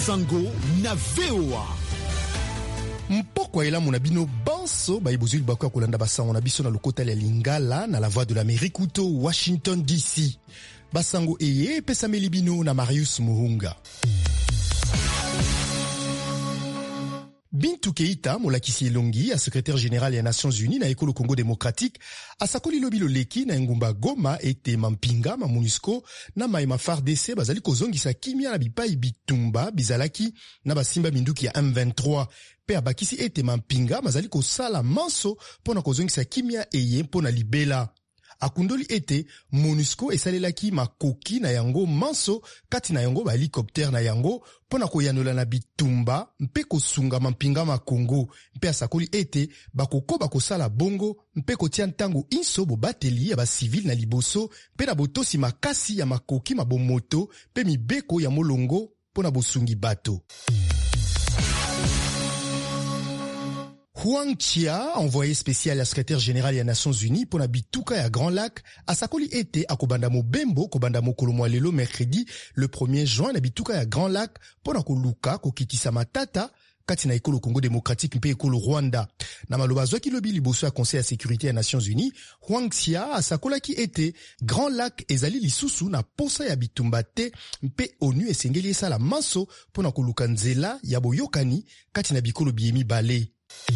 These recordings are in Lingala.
Sango na VOA. Mpokwa elamu na bino banso baibozuli bakwa kolanda basango na biso na lokota ya Lingala na la voix de l'Amérique uto Washington DC. Basango eye pesameli bino na Marius Muhunga. Bintou Keita, molakisi elongi, a secrétaire général ya Nations Unies na ekolo Congo démocratique, asakoli lobi loleki na ngumba Goma ete mampinga ma MONUSCO na maema FARDC bazali kozongisa kimia na bipai bitumba bizalaki na basimba minduki ya M23 pe abakisi ete mampinga bazali kosala manso pona kozongisa kimia eye pona libela. Akundoli ete MONUSCO esalelaki makoki na yango manso kati na yango ba helicopter na yango pona koyanola na bitumba mpe kosunga mampinga ma Congo mpe asakoli ete bakokoba kosala bongo mpe kotia ntango inso bobateli ya ba civil na liboso mpe na botosi makasi ya makoki mabomoto mpe mibeko ya molongo pona bosungi bato. Huang Chia, envoyé spécial à secrétaire général des Nations Unies pour la bituka ya Grand Lac, a sakoli ete akobanda mo bembo kobanda mo kolomwa lelo mercredi le 1er juin na bituka ya Grand Lac pour na koluka kokitisa matata kati na ekolo Congo démocratique mpe ekolo Rwanda. Na maloba zwaki lobi liboso ya Conseil ya sécurité ya Nations Unies, Huang Chia asakolaki ete Grand Lac ezali lisusu na posa ya bitumba te mpe ONU esengeli esala manso pour na koluka nzela ya boyokani kati na bikolo biemi bale.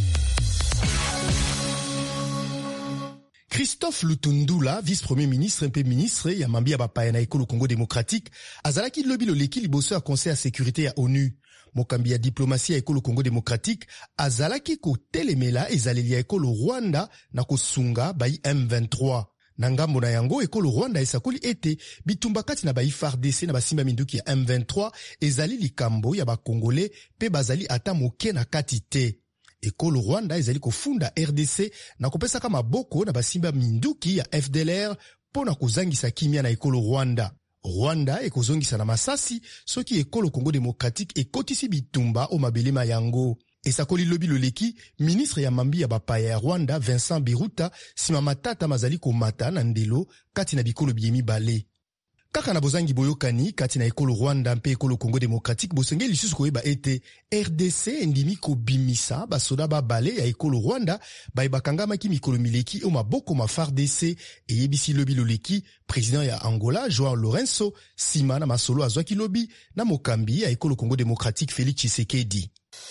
Christophe Lutundula, vice-premier ministre mpe ministre ya mambi ya bapaya na ekolo Congo démocratique, azalaki lobi loleki liboso ya Conseil ya sécurité ya ONU. Mokambi ya diplomatie ya ekolo Congo démocratique azalaki kotelemela ezaleli ya ekolo Rwanda na kosunga bai M23. Na ngambo na yango ekolo Rwanda esakoli ete bitumba kati na bai FARDC na basimba minduki ya M23 ezali likambo ya bakongole pe bazali ata moke na kati te. Ekolo Rwanda ezali kofunda RDC na kopesaka maboko na basimba minduki ya FDLR pona kozangisa kimia na ekolo Rwanda. Rwanda ekozongisa na masasi soki ekolo Congo démocratique ekotisi bitumba o mabelema yango. Esakoli lobi loleki, ministre ya mambi ya bapaya ya Rwanda Vincent Biruta sima matata mazali komata na ndelo kati na bikolo biemi bale. Kaka na bozangi boyokani kati na ekolo Rwanda mpe ekolo Congo démocratique bosenge lisusu koyeba ete RDC endimi kobimisa basoda babale ya ekolo Rwanda bakangamaki mikolo mileki o maboko ma FARDC eyebisi lobi loleki président ya Angola João Lourenço sima na masolo azwaki lobi na mokambi ya ekolo Congo démocratique Félix Tshisekedi.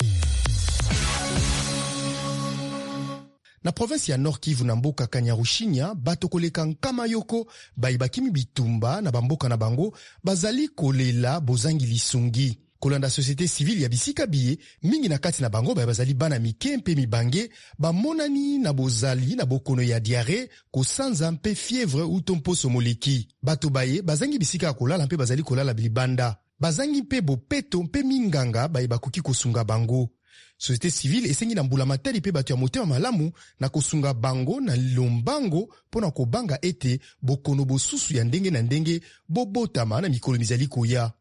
Na province ya Nord Kivu na mboka Kanyarushinya, bato koleka nkama yoko, baibakimi bitumba na bamboka na bango, bazali kolela bozangi lisungi. Kolanda société civile ya bisika biye, mingi na kati na bango bazali bana mike mpe mibange, bamonani na bozali na bokono ya diare, kosanza mpe fièvre utomposo moleki. Bato baye, bazangi bisika kolala mpe bazali kolala bilibanda. Bazangi mpe bopeto mpe minganga baibakuki kosunga bango. Société civile esengi na mbula matari pe bato ya motema malamu na kosunga bango na lombango pona kobanga ete bokono bosusu ya ndenge na ndenge bobotama na mikolo mizali koya.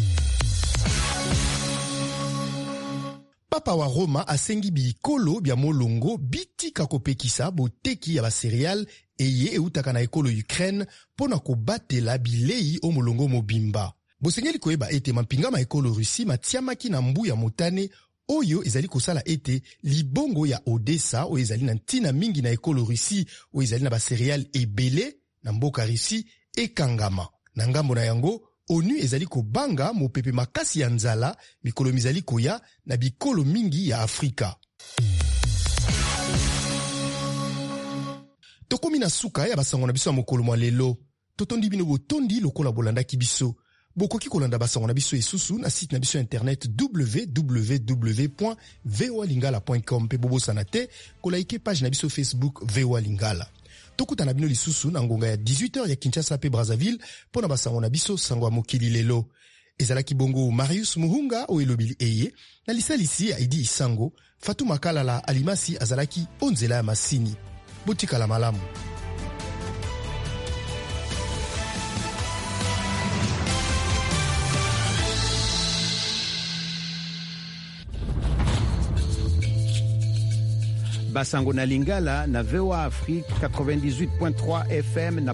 Papa wa Roma asengi bikolo bya molongo bitika kopekisa boteki ya bacereal eye eutaka na ekolo Ukraine pona kobatela bilei o molongo mobimba. Bosengeli koyeba ete mampinga ma ekolo Russie matiamaki na mbu ya motane oyo ezali kosala ete libongo ya Odessa oyo ezali na ntina mingi na ekolo Russie oyo ezali na bacereal ebele na mboka Russie ekangama. Na ngambo na yango, ONU ezali kobanga mopepe makasi ya nzala mikolo mizali koya na bikolo mingi ya Afrika. Tokomi na suka ya basango na biso ya mokolo mwa lelo. Totondi bino botondi lokola bolanda kibiso. Bokoki kolanda basango na biso esusu na site na biso internet www.voalingala.com pe bobo sanate kolaike page na biso Facebook VOA Lingala. Tokuta na bino lisusu na ngonga ya 18h ya Kinshasa pe Brazzaville pona basango na biso sango mokili lelo. Ezalaki bongo Marius Muhunga o elobili eye na lisalisi ya Idi Isango, Fatuma Kalala Alimasi azalaki onzela ya masini. Botika la malamu. Basango na Lingala na VOA Afrique 98.3 FM na